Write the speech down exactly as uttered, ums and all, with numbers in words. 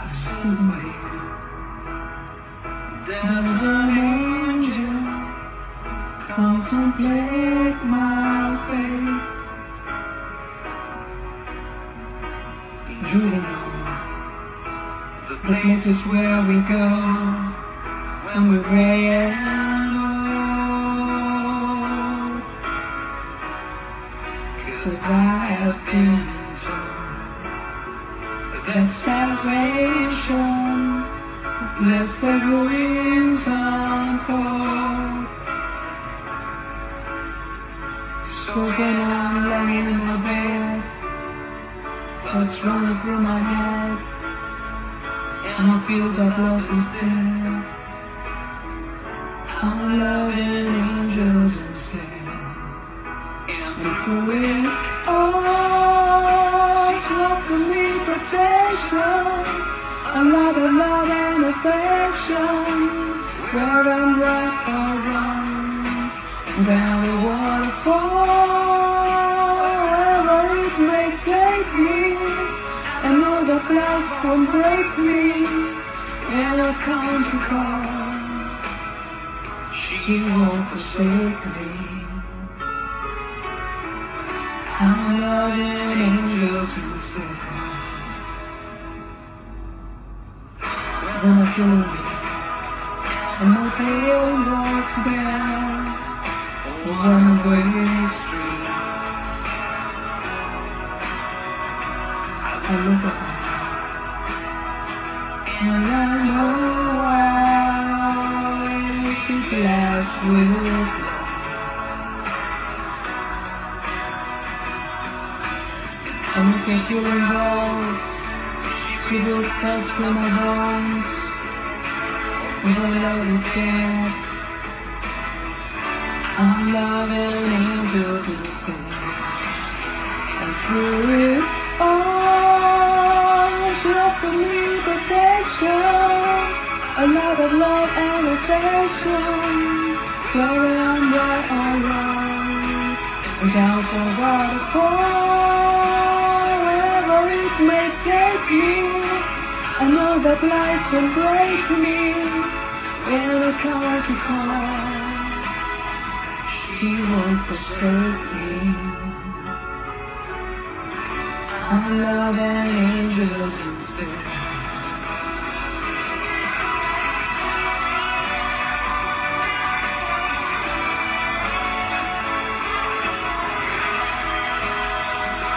away. Does an angel contemplate my fate? Do you know the places where we go when we're gray and old? 'Cause I have been told that salvation lets the ruins unfold. So when I'm laying in my bed, thoughts running through my head, and I feel that love is there, I'm loving angels instead. And through it all, for me protection, a lot of love and affection, where I'm right or wrong, down the waterfall, wherever it may take me, I know that love won't break me when I come to call. She won't forsake me. I'm loving angels instead. When I feel weak and my pain walks down a one-way street, I look up and I know I'll be blessed with love. And if I feel involved, she will pass through my bones. When I love is dead, I'm loving angels instead. And through it all, she offered me protection, a lot of love and affection, whether I'm right or wrong, and down for waterfall, wherever it may take me, I know that life will break me when I come to call. She won't forsake me. I'm loving angels instead.